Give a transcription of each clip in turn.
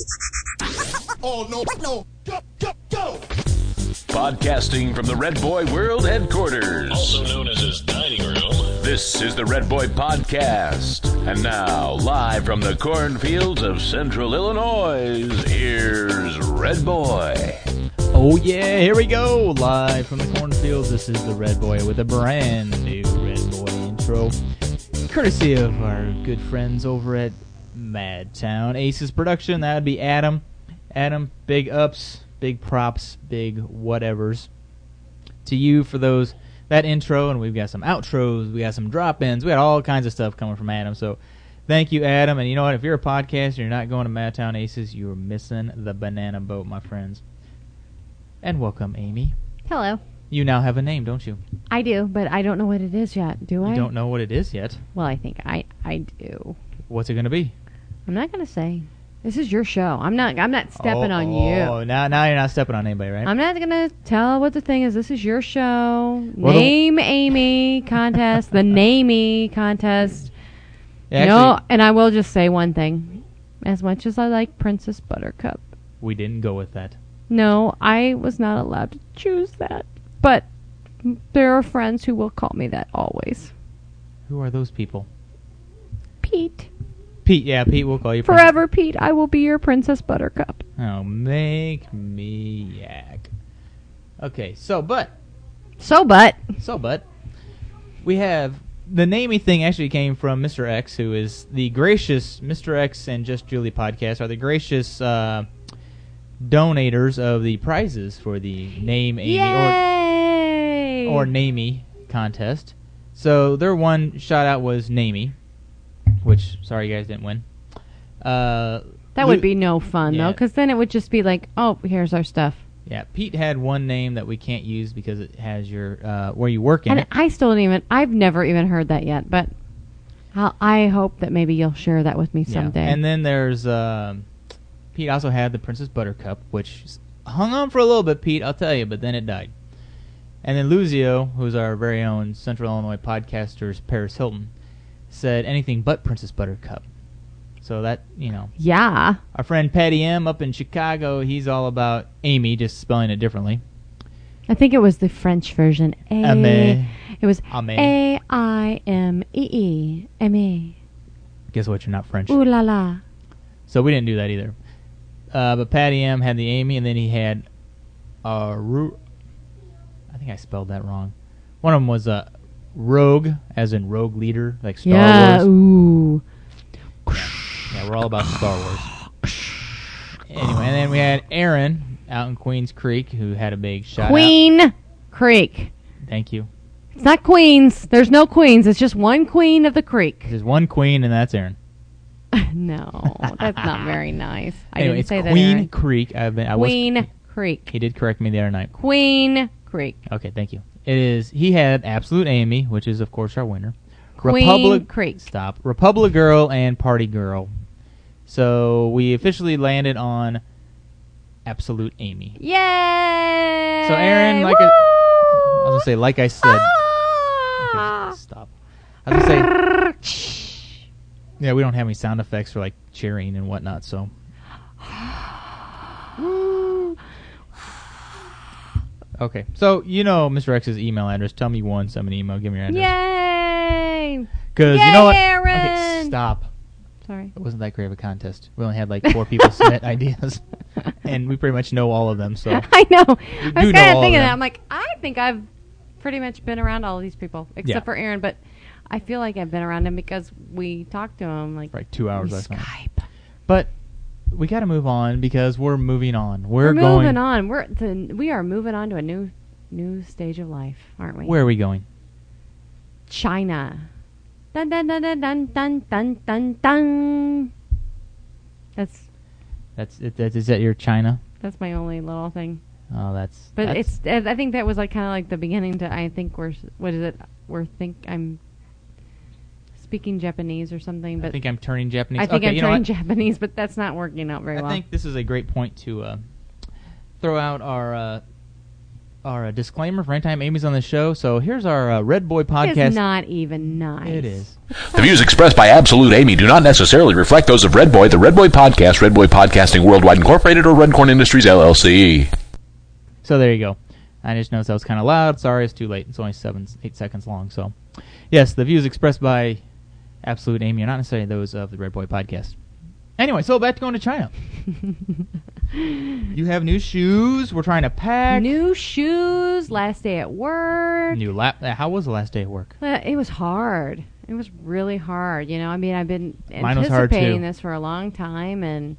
Oh, no, no. Go. Podcasting from the Red Boy World Headquarters, also known as his dining room. This is the Red Boy Podcast. And now, live from the cornfields of Central Illinois, here's Red Boy. Oh yeah, here we go, live from the cornfields. This is the Red Boy with a brand new Red Boy intro, courtesy of our good friends over at Madtown Aces Production. That would be Adam. Adam, big ups, big props, big whatevers to you for that intro, and we've got some outros, we got some drop-ins, we got all kinds of stuff coming from Adam, so thank you, Adam. And you know what, if you're a podcaster and you're not going to Madtown Aces, you're missing the banana boat, my friends. And welcome, Amy. Hello. You now have a name, don't you? I do, but I don't know what it is yet, do I? You don't know what it is yet? Well, I think I do. What's it going to be? I'm not going to say. This is your show. I'm not stepping on you. Oh, now you're not stepping on anybody, right? I'm not going to tell what the thing is. This is your show. Well, Name Amy contest. The Namey contest. Yeah, no, and I will just say one thing. As much as I like Princess Buttercup. We didn't go with that. No, I was not allowed to choose that. But there are friends who will call me that always. Who are those people? Pete. Pete, yeah, Pete will call you Forever, Pete, I will be your Princess Buttercup. Oh, make me yak. Okay, but we have the naming thing actually came from Mr. X, who is the gracious Mr. X and Just Julie podcast are the gracious donators of the prizes for the Name Amy or Namey contest. So their one shout out was Namey, which sorry you guys didn't win. That would be no fun though, because then it would just be like, oh, here's our stuff. Yeah, Pete had one name that we can't use because it has your where you work in. And I've never even heard that yet, but I hope that maybe you'll share that with me someday. And then there's Pete also had the Princess Buttercup, which hung on for a little bit, Pete, I'll tell you, but then it died. And then Luzio, who's our very own Central Illinois podcaster's Paris Hilton, said anything but Princess Buttercup. So that, Yeah. Our friend Patty M up in Chicago, he's all about Amy, just spelling it differently. I think it was the French version. Aimee. It was Aimee. Aimee. Aimee. Guess what? You're not French. Ooh la la. So we didn't do that either. But Patty M had the Amy, and then he had I think I spelled that wrong. One of them was Rogue, as in Rogue Leader, like Star Wars. Ooh. Yeah, we're all about Star Wars. Anyway, and then we had Aaron out in Queens Creek, who had a big shout out. Queen Creek. Thank you. It's not Queens. There's no Queens. It's just one Queen of the Creek. There's one Queen, and that's Aaron. No, that's not very nice. Anyway, didn't say it's that, Queen Aaron. Creek. Queen Creek. He did correct me the other night. Queen Creek. Okay, thank you. It is. He had Absolute Amy, which is of course our winner. Queen Creek. Stop. Republic Girl and Party Girl. So we officially landed on Absolute Amy. Yay! So Aaron, like I was gonna say, like I said. Okay, stop. I was gonna say. Yeah, we don't have any sound effects for like cheering and whatnot. So. Okay, so Mr. X's email address. Tell me you won some email. Give me your address. Yay! Because you know what? Aaron! Okay, stop. Sorry. It wasn't that great of a contest. We only had like 4 people submit ideas, and we pretty much know all of them. So I know. I was know kind of all thinking of that. them. I'm like, I think I've pretty much been around all of these people except for Aaron, but I feel like I've been around him because we talked to him like 2 hours last night. Skype. But we got to move on because we're moving on. We're moving on. We are moving on to a new stage of life, aren't we? Where are we going? China. Dun dun dun dun dun dun dun dun dun. That's it. Is that your China? That's my only little thing. Oh, that's. But I think that was like kind of like the beginning to. I think I'm speaking Japanese or something. But I think I'm turning Japanese. I think I'm turning Japanese, but that's not working out very well. I think this is a great point to throw out our our disclaimer for anytime Amy's on the show. So here's our Red Boy podcast. It's not even nice. It is. The views expressed by Absolute Amy do not necessarily reflect those of Red Boy, the Red Boy Podcast, Red Boy Podcasting Worldwide Incorporated, or Red Corn Industries, LLC. So there you go. I just noticed that was kind of loud. Sorry, it's too late. It's only 8 seconds long. So, yes, the views expressed by Absolute Amy are not necessarily those of the Red Boy Podcast. Anyway, so back to going to China. You have new shoes. We're trying to pack. New shoes. Last day at work. New How was the last day at work? It was hard. It was really hard. You know, I mean, I've been Mine was hard, anticipating too. this for a long time,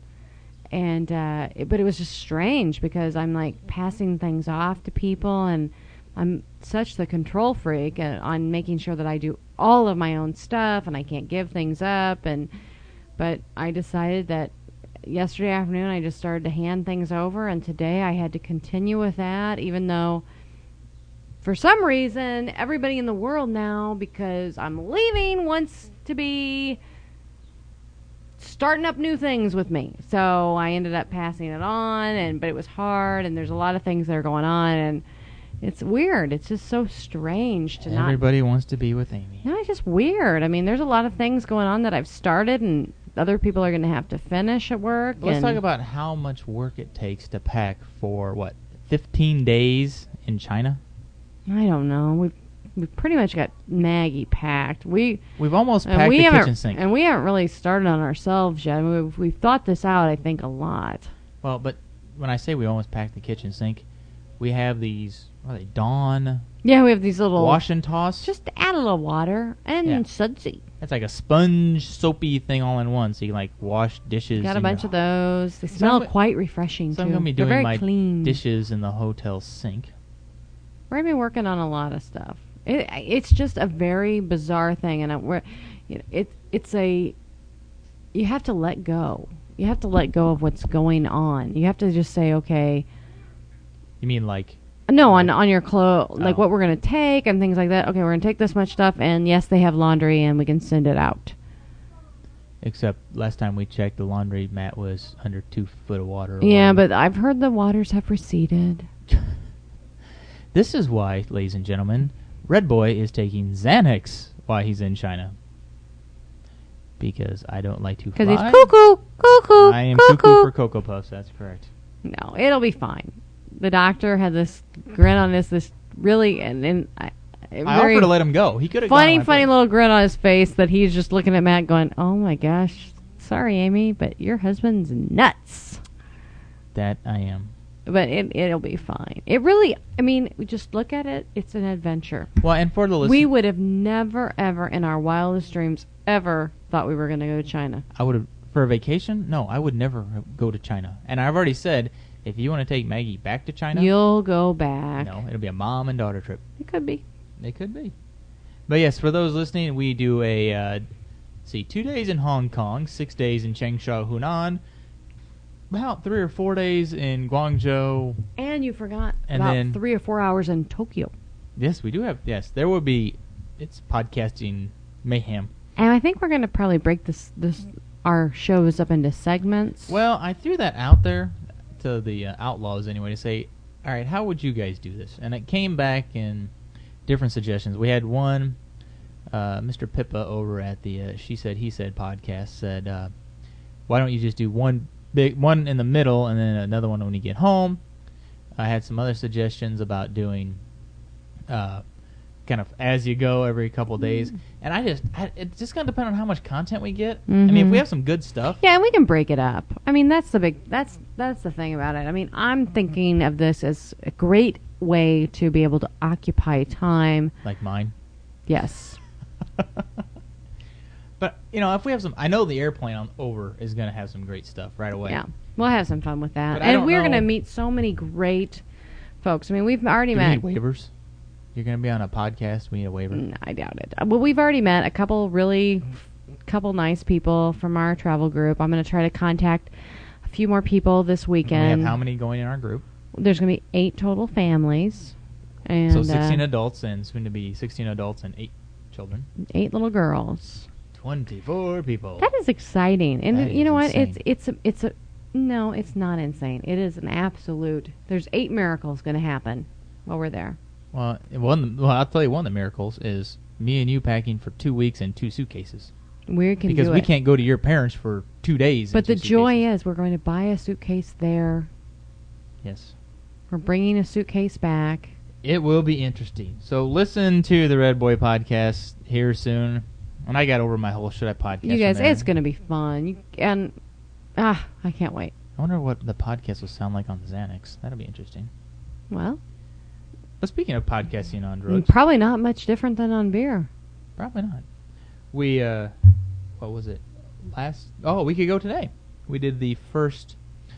but it was just strange because I'm like passing things off to people, and I'm such the control freak on making sure that I do all of my own stuff, and I can't give things up. But I decided that yesterday afternoon I just started to hand things over, and today I had to continue with that, even though for some reason everybody in the world now, because I'm leaving, wants to be starting up new things with me. So I ended up passing it on, but it was hard, and there's a lot of things that are going on, and it's weird. It's just so strange to Everybody wants to be with Amy. No, it's just weird. I mean, there's a lot of things going on that I've started, and other people are going to have to finish at work. Let's talk about how much work it takes to pack for, 15 days in China? I don't know. We've pretty much got Maggie packed. We've almost packed the kitchen sink. And we haven't really started on ourselves yet. I mean, we've thought this out, I think, a lot. Well, but when I say we almost packed the kitchen sink, we have these, what are they, Dawn Yeah, we have these little wash and toss. Just add a little water and sudsy. It's like a sponge, soapy thing all in one, so you can wash dishes. Got a bunch of those. They smell quite refreshing, so too. I'm going to be They're doing very my clean. dishes in the hotel sink. We're going to be working on a lot of stuff. It's just a very bizarre thing, and you have to let go. You have to let go of what's going on. You have to just say, okay. You mean like? No, on your clothes, like Oh. what we're going to take and things like that. Okay, we're going to take this much stuff, and yes, they have laundry, and we can send it out. Except last time we checked, the laundry mat was under 2 foot of water. Yeah, but I've heard the waters have receded. This is why, ladies and gentlemen, Red Boy is taking Xanax while he's in China. Because I don't like to fly. Because he's cuckoo. I am cuckoo for Cocoa Puffs, that's correct. No, it'll be fine. The doctor had this grin on this really, and I offered to let him go. He could have funny little grin on his face that he's just looking at Matt going, oh my gosh, sorry Amy, but your husband's nuts. That I am. But it'll be fine. It really, I mean, just look at it. It's an adventure. Well, and for the listeners, We would have never, ever, in our wildest dreams, ever thought we were going to go to China. I would have, for a vacation, no, I would never go to China. And I've already said, if you want to take Maggie back to China, You'll go back. no, it'll be a mom and daughter trip. It could be. It could be. But yes, for those listening, we do a, 2 days in Hong Kong, 6 days in Changsha, Hunan, about 3 or 4 days in Guangzhou. And you forgot And about then- 3 or 4 hours in Tokyo. Yes, we do have, there will be, it's podcasting mayhem. And I think we're going to probably break our shows up into segments. Well, I threw that out there to the outlaws anyway to say, all right, how would you guys do this? And it came back in different suggestions. We had one, Mr. Pippa over at the She Said, He Said podcast said, why don't you just do one big one in the middle and then another one when you get home? I had some other suggestions about doing kind of as you go every couple days. And it's just going to depend on how much content we get. I mean, if we have some good stuff. Yeah, and we can break it up. I mean, that's the thing about it. I mean, I'm thinking of this as a great way to be able to occupy time. Like mine. Yes. But, if we have some... I know the airplane over is going to have some great stuff right away. Yeah. We'll have some fun with that. But I don't And we're know- going to meet so many great folks. I mean, we've already Do we met... need waivers? You're going to be on a podcast. We need a waiver. No, I doubt it. Well, we've already met a couple nice people from our travel group. I'm going to try to contact a few more people this We weekend. have how many going in our group? There's going to be 8 total families. And So 16 adults and soon to be 16 adults and 8 children. 8 little girls. 24 people. That is exciting. And That you is know what? insane. No, it's not insane. It is an absolute. There's 8 miracles going to happen. while we're there. Well, I'll tell you one of the miracles is me and you packing for 2 weeks in 2 suitcases. We can Because do we it. can't go to your parents for 2 days. But in the 2 joy suitcases. is we're going to buy a suitcase there. Yes. We're bringing a suitcase back. It will be interesting. So listen to the Red Boy podcast here soon. And I got over my whole should I podcast. You guys, from there. it's going to be fun. I can't wait. I wonder what the podcast will sound like on Xanax. That'll be interesting. Well, But speaking of podcasting on drugs, probably not much different than on beer. probably not. We, what was it? A week ago today, we did the first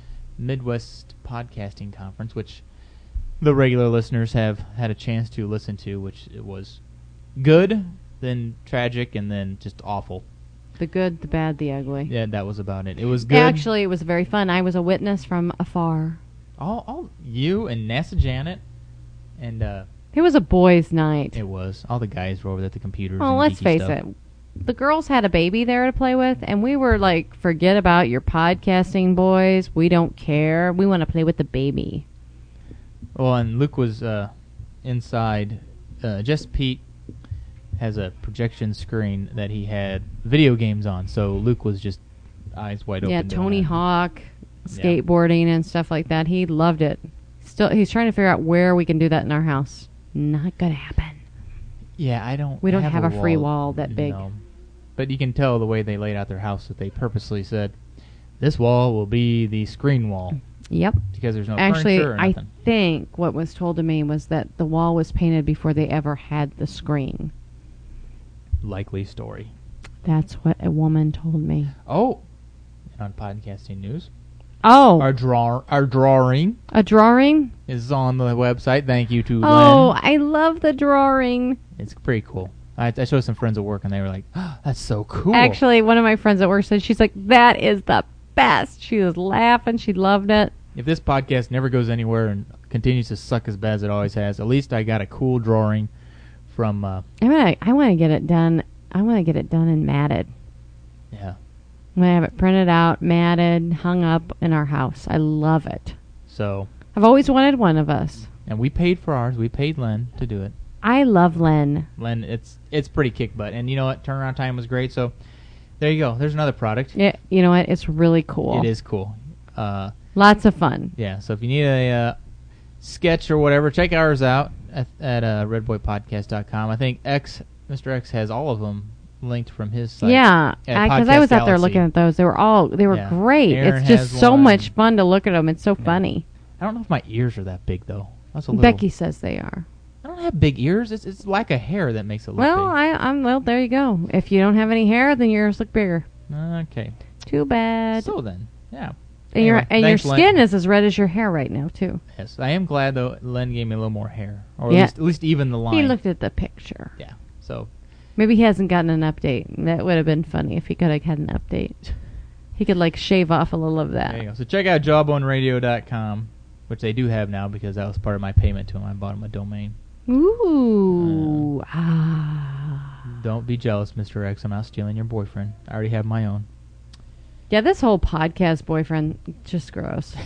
Midwest Podcasting Conference, which the regular listeners have had a chance to listen to, which it was good, then tragic, and then just awful. The good, the bad, the ugly. Yeah, that was about it. It was good. Actually, it was very fun. I was a witness from afar. All you and NASA Janet, and It was a boys' night. it was all the guys were over at the computers. Well, and let's geeky face stuff. it. The girls had a baby there to play with, and we were like, forget about your podcasting, boys. We don't care. We want to play with the baby. Well, and Luke was inside. Just Pete has a projection screen that he had video games on, so Luke was just eyes wide open. Yeah, doing Tony that. Hawk, skateboarding and stuff like that. He loved it. Still, he's trying to figure out where we can do that in our house. Not gonna happen. Yeah, I don't. We don't have a free wall that big. No. But you can tell the way they laid out their house that they purposely said, "This wall will be the screen wall," Yep. because there's no Actually, furniture or I nothing. think what was told to me was that the wall was painted before they ever had the screen. Likely story. That's what a woman told me. Oh, and on podcasting news, Oh, our drawing a drawing? is on the website. Thank you to Oh, Len. I love the drawing. It's pretty cool. I showed some friends at work, and they were like, oh, "That's so cool." Actually, one of my friends at work said, she's like, that is the best. She was laughing. She loved it. if this podcast never goes anywhere and continues to suck as bad as it always has, at least I got a cool drawing from. I want to get it done. I want to get it done and matted. Yeah. I'm going to have it printed out, matted, hung up in our house. I love it. So, I've always wanted one of us. and we paid for ours. We paid Len to do it. I love Len. Len, it's pretty kick butt, and you know what? Turnaround time was great. So, there you go. There's another product. Yeah, you know what? It's really cool. It is cool. Lots of fun. Yeah. So if you need a sketch or whatever, check ours out at redboypodcast.com. I think Mr. X has all of them linked from his site. Yeah, at because I was out there Podcast looking at those. They were Yeah. great. Aaron It's just has so one. much fun to look at them. It's so funny. I don't know if my ears are that big though. That's a little. Becky says they are. I don't have big ears. It's lack of hair that makes it look Well, big. well, there you go. If you don't have any hair, then your ears look bigger. Okay. Too bad. So then, yeah. and your Anyway, thanks, Len. skin is as red as your hair right now too. Yes, I am glad though. Len gave me a little more hair, or Yeah. at least even the line. He looked at the picture. Yeah. So Maybe he hasn't gotten an update. That would have been funny if he could have had an update. He could like shave off a little of that. there you go. So check out jawboneradio.com, which they do have now because that was part of my payment to him. I bought him a domain. Ooh. Don't be jealous, Mr. X. I'm not stealing your boyfriend. I already have my own. Yeah, this whole podcast boyfriend, just gross.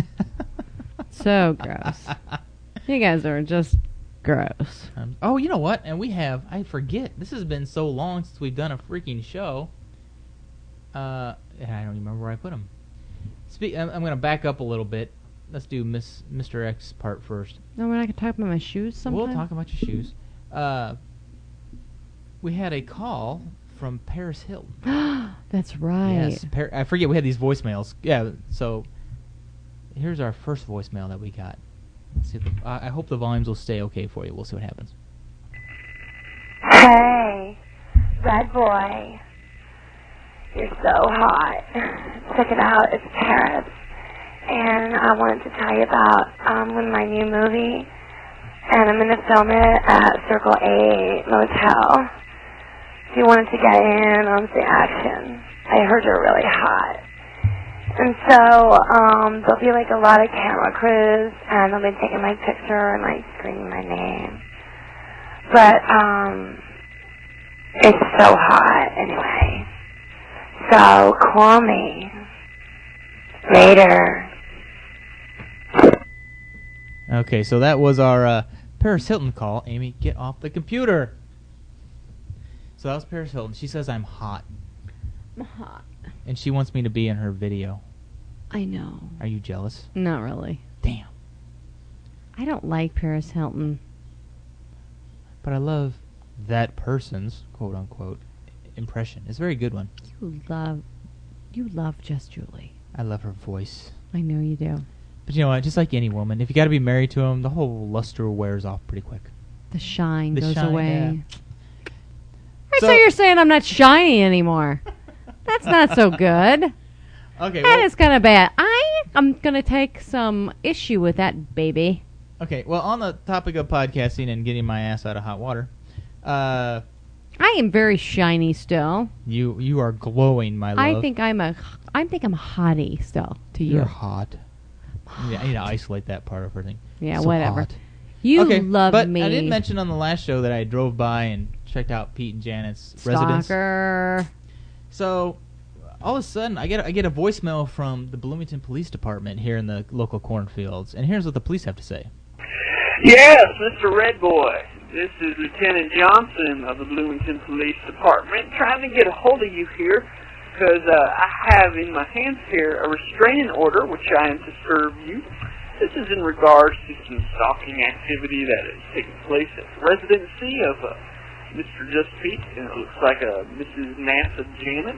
So gross. You guys are just gross. Oh, you know what? And we have, I forget, this has been so long since we've done a freaking show. And I don't even remember where I put them. I'm going to back up a little bit. Let's do Mr. X part first. No, we're not going to talk about my shoes sometime? We'll talk about your shoes. We had a call from Paris Hilton. That's right. Yes, I forget we had these voicemails. Yeah, so here's our first voicemail that we got. Let's see if I hope the volumes will stay okay for you. We'll see what happens. Hey, Red Boy. You're so hot. Check it out. It's Paris. And I wanted to tell you about my new movie. And I'm going to film it at Circle A Motel. If you wanted to get in on the action. I heard you're really hot. And so there'll be like a lot of camera crews, and they'll be taking my picture and like screaming my name. But it's so hot anyway. So call me later. Okay, so that was our Paris Hilton call. Amy, get off the computer. So that was Paris Hilton. She says I'm hot. I'm hot. And she wants me to be in her video. I know. Are you jealous? Not really. Damn. I don't like Paris Hilton. But I love that person's, quote unquote, impression. It's a very good one. You love Just Julie. I love her voice. I know you do. But you know what? Just like any woman, if you got to be married to him, the whole luster wears off pretty quick. The shine The goes shine, away. yeah. So you're saying I'm not shiny anymore. That's not so good. Okay. That is kind of bad. I'm going to take some issue with that, baby. Okay. Well, on the topic of podcasting and getting my ass out of hot water, I am very shiny still. you are glowing, my love. I think I'm hottie still to you. You're hot. I need to isolate that part of her thing. Yeah, So whatever. hot. You Okay, love but me. I did mention on the last show that I drove by and checked out Pete and Janet's residence. Stalker. So all of a sudden, I get a voicemail from the Bloomington Police Department here in the local cornfields, and here's what the police have to say. Yes, Mr. Red Boy. This is Lieutenant Johnson of the Bloomington Police Department trying to get a hold of you here because I have in my hands here a restraining order which I am to serve you. This is in regards to some stalking activity that has taken place at the residency of Mr. Just Pete, and it looks like Mrs. NASA Janet.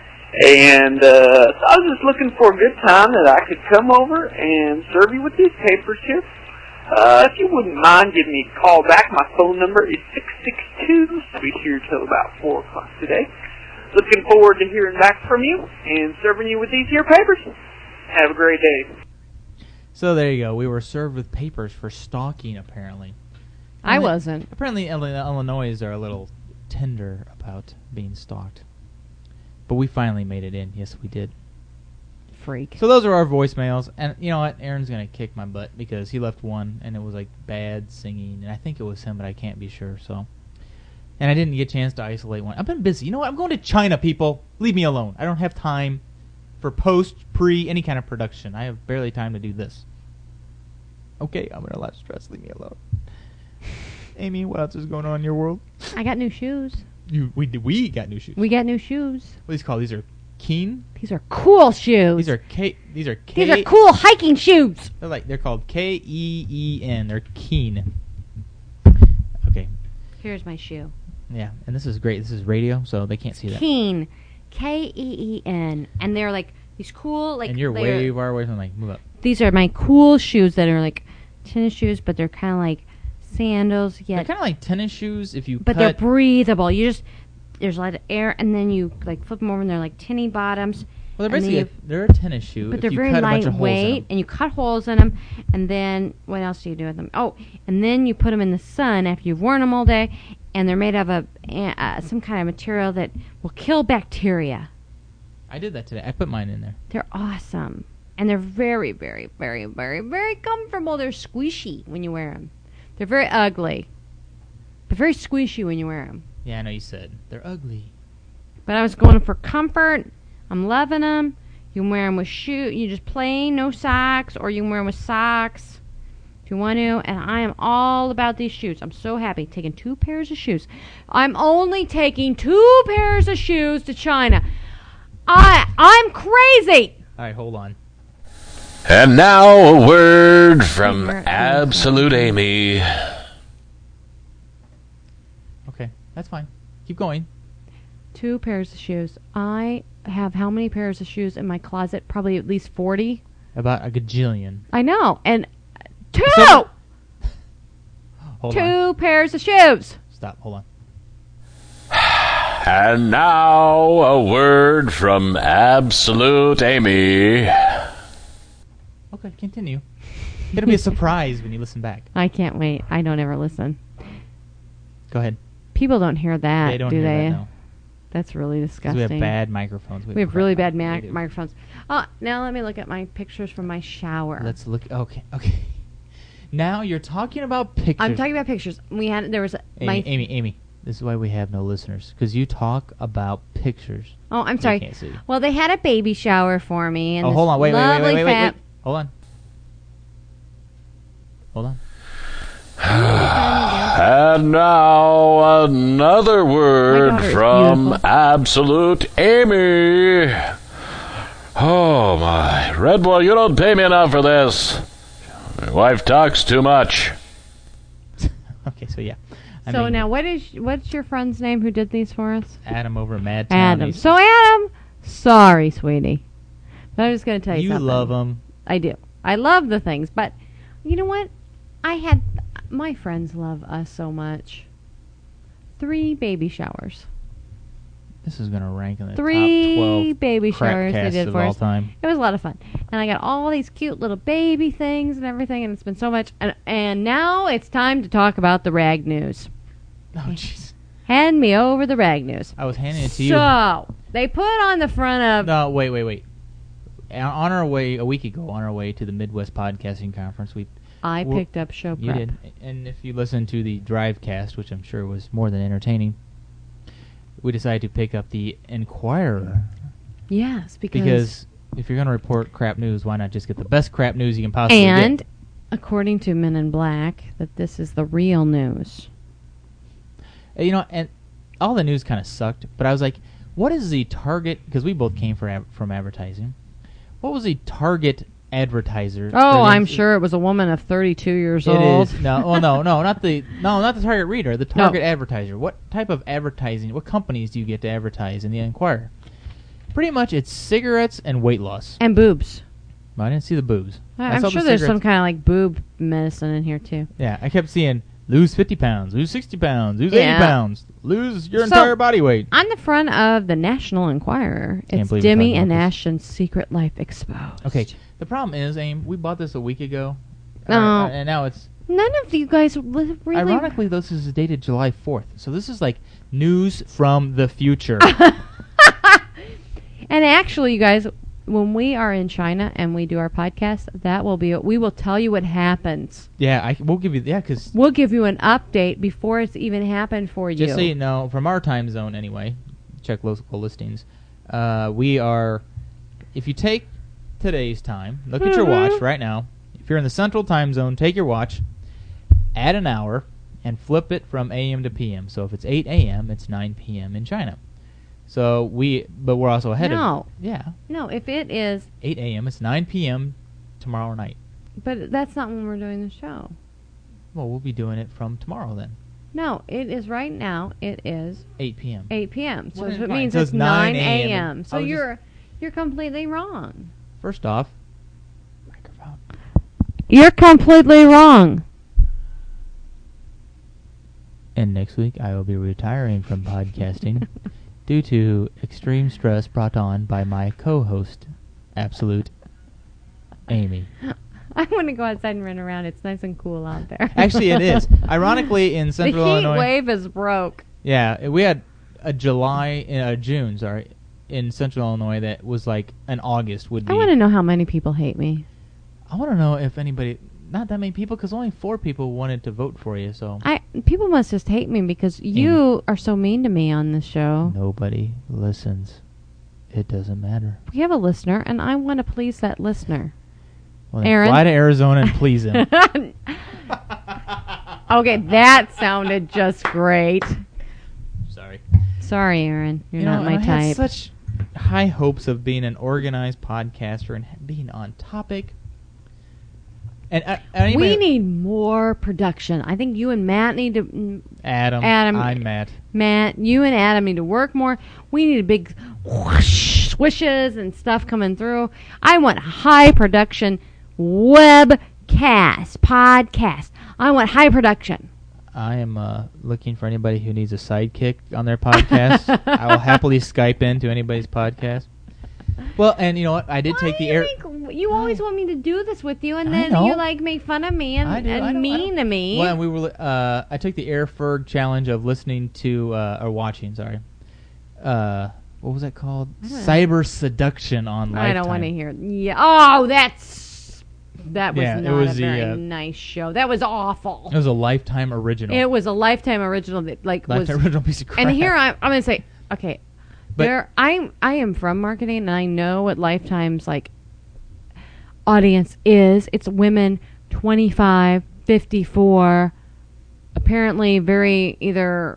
And so I was just looking for a good time that I could come over and serve you with these papers here. If you wouldn't mind giving me a call back, my phone number is 662. I'll be here till about 4 o'clock today. Looking forward to hearing back from you and serving you with these here papers. Have a great day. So there you go. We were served with papers for stalking, apparently. I wasn't. Apparently, Illinois are a little tender about being stalked. But we finally made it in. Yes, we did. Freak. So those are our voicemails. And you know what? Aaron's going to kick my butt because he left one, and it was like bad singing. And I think it was him, but I can't be sure. So, and I didn't get a chance to isolate one. I've been busy. You know what? I'm going to China, people. Leave me alone. I don't have time for post, pre, any kind of production. I have barely time to do this. Okay, I'm under a lot of stress. Leave me alone. Amy, what else is going on in your world? I got new shoes. We got new shoes. We got new shoes. What are these called? These are Keen? These are cool shoes. These are These are cool hiking shoes. They're called Keen. They're Keen. Okay. Here's my shoe. Yeah, and this is great. This is radio, so they can't see that. Keen. Keen. And they're like these cool and you're way far away from move up. These are my cool shoes that are like tennis shoes, but they're kind of like sandals. They're Yet, kind of like tennis shoes if you but cut. they're breathable. There's a lot of air, and then you like flip them over, and they're like tinny bottoms. Well, they're basically they're a tennis shoe, But if they're you very cut a bunch of holes in lightweight, them. and you cut holes in them, and then what else do you do with them? Oh, and then you put them in the sun after you've worn them all day, and they're made of some kind of material that will kill bacteria. I did that today. I put mine in there. They're awesome, and they're very, very, very, very, very comfortable. They're squishy when you wear them. They're very ugly, but very squishy when you wear them. Yeah, I know you said they're ugly. But I was going for comfort. I'm loving them. You can wear them with shoes. You just plain, no socks, or you can wear them with socks if you want to. And I am all about these shoes. I'm so happy taking 2 pairs of shoes. I'm only taking 2 pairs of shoes to China. I'm crazy. All right, hold on. And now a word from You're Absolute Amy. Okay, that's fine. Keep going. 2 pairs of shoes. I have how many pairs of shoes in my closet? Probably at least 40. About a gajillion. I know. And 2! So- Hold on. 2 pairs of shoes. Stop. Hold on. And now a word from Absolute Amy. Okay, continue. It'll be a surprise when you listen back. I can't wait. I don't ever listen. Go ahead. People don't hear that, They don't do hear they? that, no. That's really 'Cause disgusting. we have bad microphones. We have really bad We do. microphones. Now let me look at my pictures from my shower. Let's look. Okay. Now you're talking about pictures. I'm talking about pictures. There was Amy. This is why we have no listeners, because you talk about pictures. Oh, I'm They sorry. can't see. Well, they had a baby shower for me. And Oh, this hold on. Wait. lovely Hold on. Hold on. And now another word daughter is from beautiful. Absolute Amy. Oh my, Red Boy, you don't pay me enough for this. My wife talks too much. Okay, so yeah. So now, what's your friend's name who did these for us? Adam over at Mad Town. Adam. So Adam, sorry, sweetie, but I'm just going to tell you something. You love him. I do. I love the things, but you know what? My friends love us so much. 3 baby showers. This is going to rank in the 3 top 12 baby showers they crapcasts did of for all us. time. It was a lot of fun. And I got all these cute little baby things and everything, and it's been so much. And now it's time to talk about the rag news. Oh, jeez. Hand me over the rag news. I was handing it to you. So, they put on the front of... No, wait. On our way, a week ago, on our way to the Midwest Podcasting Conference, I picked up show You prep. did. And if you listen to the Drivecast, which I'm sure was more than entertaining, we decided to pick up the Enquirer. Yes, Because if you're going to report crap news, why not just get the best crap news you can possibly And, get? according to Men in Black, that this is the real news. You know, and all the news kind of sucked, but I was like, what is the target, because we both came from advertising, what was the target advertiser? Oh, I'm sure it was a woman of 32 years old. It is. No, not the target reader, the target advertiser. What type of advertising, what companies do you get to advertise in the Enquirer? Pretty much it's cigarettes and weight loss. And boobs. Well, I didn't see the boobs. I I'm saw sure the there's cigarettes. some kind of like boob medicine in here too. Yeah, I kept seeing lose 50 pounds, lose 60 pounds, lose 80 Yeah. pounds, lose your So, entire body weight. On the front of the National Enquirer, Can't it's believe we're Demi talking and about this. Ashton's secret life exposed. Okay, the problem is, Aim, we bought this a week ago. No. And now it's... None of you guys really... Ironically, this is dated July 4th. So this is like news from the future. And actually, you guys, when we are in China and we do our podcast, we will tell you what happens. Yeah, we'll give you... Yeah, because... We'll give you an update before it's even happened for you. Just so you know, from our time zone anyway, check local listings, we are... If you take today's time, look at your watch right now. If you're in the central time zone, take your watch, add an hour, and flip it from AM to PM. So if it's 8 AM, it's 9 PM in China. So but we're also ahead of... Yeah. No, if it is... 8 AM, it's 9 PM tomorrow night. But that's not when we're doing the show. Well, we'll be doing it from tomorrow then. No, it is right now. It is 8 PM. 8 p.m. So Well, then it fine. means So it's it's 9 9 a.m. a.m. So I was you're completely wrong. First off, microphone. You're completely wrong. And next week, I will be retiring from podcasting due to extreme stress brought on by my co-host, Absolute Amy. I want to go outside and run around. It's nice and cool out there. Actually, it is. Ironically, in the Central heat Illinois... wave is broke. Yeah, we had a June, in Central Illinois that was like an August would be. I want to know how many people hate me. I want to know if anybody... Not that many people, because only 4 people wanted to vote for you, so... People must just hate me because you are so mean to me on this show. Nobody listens. It doesn't matter. We have a listener, and I want to please that listener. Well, then Aaron? fly to Arizona and please him. Okay, that sounded just great. Sorry. Sorry, Aaron. You're not my I had type. such high hopes of being an organized podcaster and being on topic. And We need more production. I think you and Matt need to... Adam, I'm Matt. Matt, you and Adam need to work more. We need a big whoosh, swishes and stuff coming through. I want high production podcast. I want high production. I am looking for anybody who needs a sidekick on their podcast. I will happily Skype into anybody's podcast. Well, and you know what? I did take the air... You always want me to do this with you, and I then know. you make fun of me and mean to me. Well, and we were. I took the Airferg challenge of listening to or watching. Sorry. What was that called? Cyber Seduction on Lifetime. I don't want to hear. Yeah. Oh, that was not a very nice show. That was awful. It was a Lifetime original. It was a Lifetime original that Lifetime original piece of crap. And here I'm going to say, okay, But- I am from marketing, and I know what Lifetime's audience is. It's women 25 54, apparently very either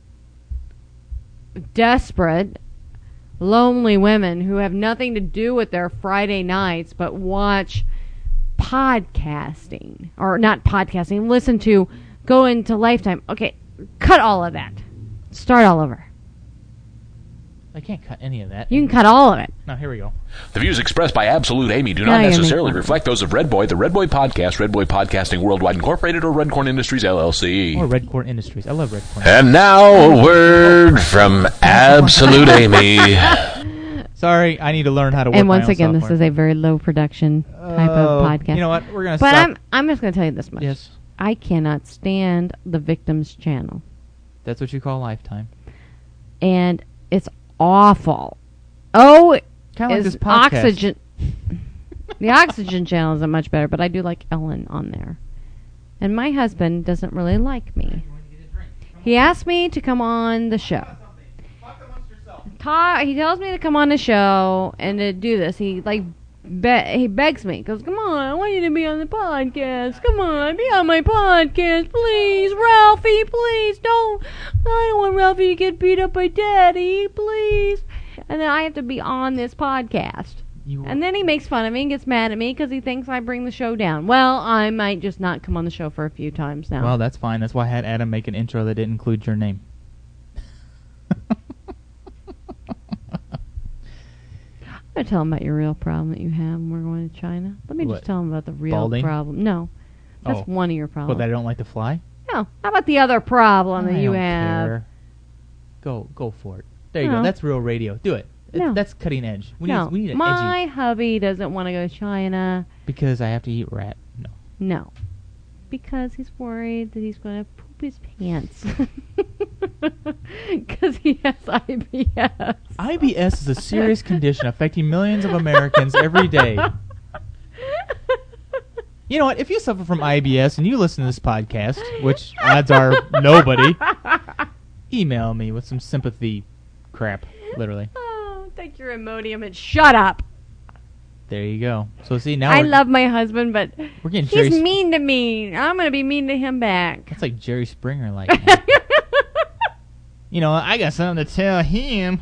desperate, lonely women who have nothing to do with their Friday nights but watch podcasting. Or not podcasting, go into Lifetime. Okay, cut all of that. Start all over. I can't cut any of that. You can cut all of it. No, here we go. The views expressed by Absolute Amy do not necessarily reflect those of Red Boy, the Red Boy Podcast, Red Boy Podcasting Worldwide Incorporated, or Red Corn Industries, LLC. Or Red Corn Industries. I love Red Corn. And now a word from Absolute Amy. Sorry, I need to learn how to work And once my own again, software. this is a very low production type of podcast. You know what? We're going to But stop. I'm just going to tell you this much. Yes. I cannot stand the Victims channel. That's what you call Lifetime. And it's awful. Oh, Kind of like is this podcast. Oxygen. The Oxygen channel isn't much better, but I do like Ellen on there. And my husband doesn't really like me. He asked me to come on the show. He tells me to come on the show and to do this. He he begs me. He goes, come on, I want you to be on the podcast. Come on, be on my podcast, please. Ralphie, please. I don't want Ralphie to get beat up by Daddy, please. And then I have to be on this podcast. And then he makes fun of me and gets mad at me because he thinks I bring the show down. Well, I might just not come on the show for a few times now. Well, that's fine. That's why I had Adam make an intro that didn't include your name. I'm going to tell him about your real problem that you have when we're going to China. Let me What? just tell him about the real Balding? problem. No. That's Oh. one of your problems. What, that I don't like to fly? No. How about the other problem that I you don't have? care. Go for it. There you No. go. That's real radio. Do it. No. That's cutting edge. We No. need an My edgy. hubby doesn't want to go to China. Because I have to eat rat. No. No. Because he's worried that he's going to poop his pants. Because he has IBS. IBS is a serious condition affecting millions of Americans every day. You know what? If you suffer from IBS and you listen to this podcast, which odds are nobody, email me with some sympathy crap, literally. Oh, take your Imodium and shut up. There you go. So see, now I we're, love my husband, but we're getting he's Jerry. mean to me. I'm going to be mean to him back. That's like Jerry Springer, like. You know, I got something to tell him.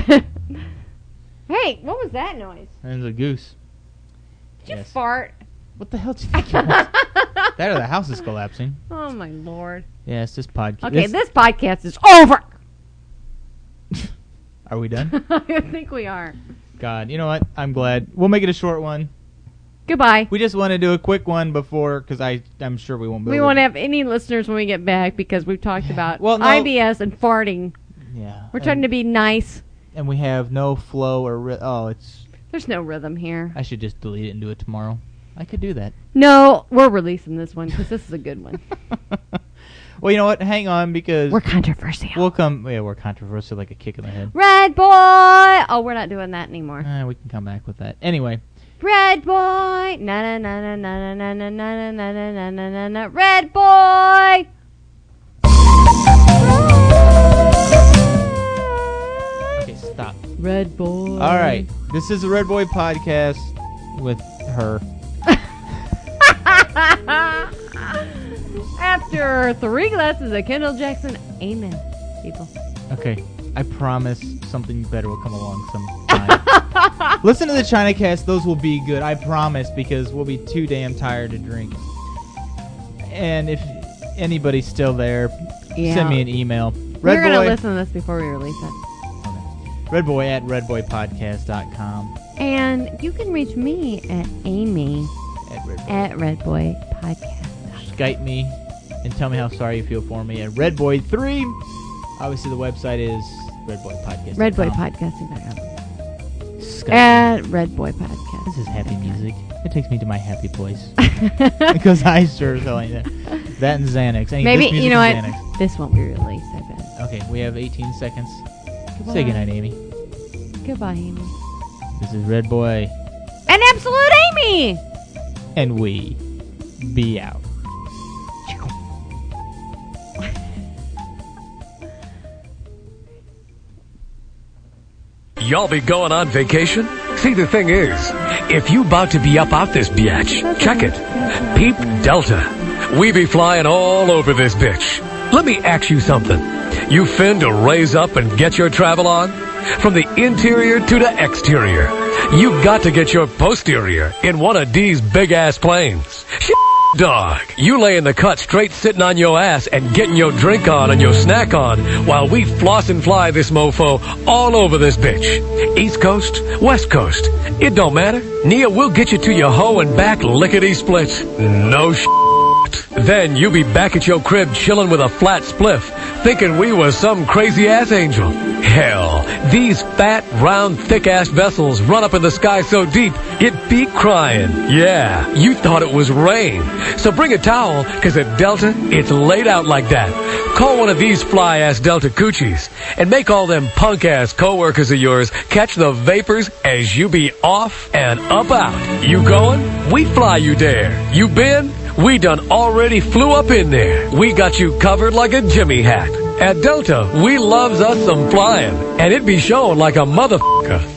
Hey, what was that noise? And the goose. Did you Yes. fart? What the hell did you think it was? That or the house is collapsing. Oh, my Lord. Yeah, it's this podcast. Okay, this podcast is over. Are we done? I think we are. God, you know what? I'm glad. We'll make it a short one. Goodbye. We just want to do a quick one before, because I'm sure we won't be We able won't to. have any listeners when we get back because we've talked about Well, no. IBS and farting. Yeah. We're trying to be nice. And we have no flow or... There's no rhythm here. I should just delete it and do it tomorrow. I could do that. No, we're releasing this one because this is a good one. Well, you know what? Hang on, because... We're controversial. We're controversial like a kick in the head. Red boy! Oh, we're not doing that anymore. We can come back with that. Anyway. Red boy! Na na na na na na na na na na na na na na na. Red boy! Okay, stop. Red boy. All right. This is the Red Boy Podcast with her. After 3 glasses of Kendall Jackson, amen, people. Okay. I promise something better will come along sometime. Listen to the ChinaCast. Those will be good. I promise, because we'll be too damn tired to drink. And if anybody's still there, Yeah. send me an email. We're going to Redboy, listen to this before we release it. Redboy at redboypodcast.com. And you can reach me at Amy At Redboy. at Redboy Podcast. Skype me and tell me how sorry you feel for me at Redboy3. Obviously, the website is redboypodcast.com. Redboypodcasting.com. Skype At me. Redboy Podcast. This is happy music. It takes me to my happy place. Because I sure as hell ain't there. That and Xanax. I need Maybe, this music you know what? and Xanax. This won't be released, I bet. Okay, we have 18 seconds. Goodbye. Say goodnight, Amy. Goodbye, Amy. This is Red Boy, And Absolute Amy! and we be out. Y'all be going on vacation? See, the thing is, if you about to be up out this biatch, check it. Peep Delta. We be flying all over this bitch. Let me ask you something. You finna raise up and get your travel on? From the interior to the exterior. You got to get your posterior in one of these big-ass planes. Dog, you lay in the cut straight sitting on your ass and getting your drink on and your snack on while we floss and fly this mofo all over this bitch. East Coast, West Coast, it don't matter. Nia, we'll get you to your hoe and back lickety-split. No Then you be back at your crib chilling with a flat spliff, thinking we was some crazy-ass angel. Hell, these fat, round, thick-ass vessels run up in the sky so deep, it be crying. Yeah, you thought it was rain. So bring a towel, 'cause at Delta, it's laid out like that. Call one of these fly-ass Delta coochies, and make all them punk-ass co-workers of yours catch the vapors as you be off and up out. You going? We fly you there. You been? We done already flew up in there. We got you covered like a Jimmy hat. At Delta, we loves us some flying, and it be showing like a motherfucker.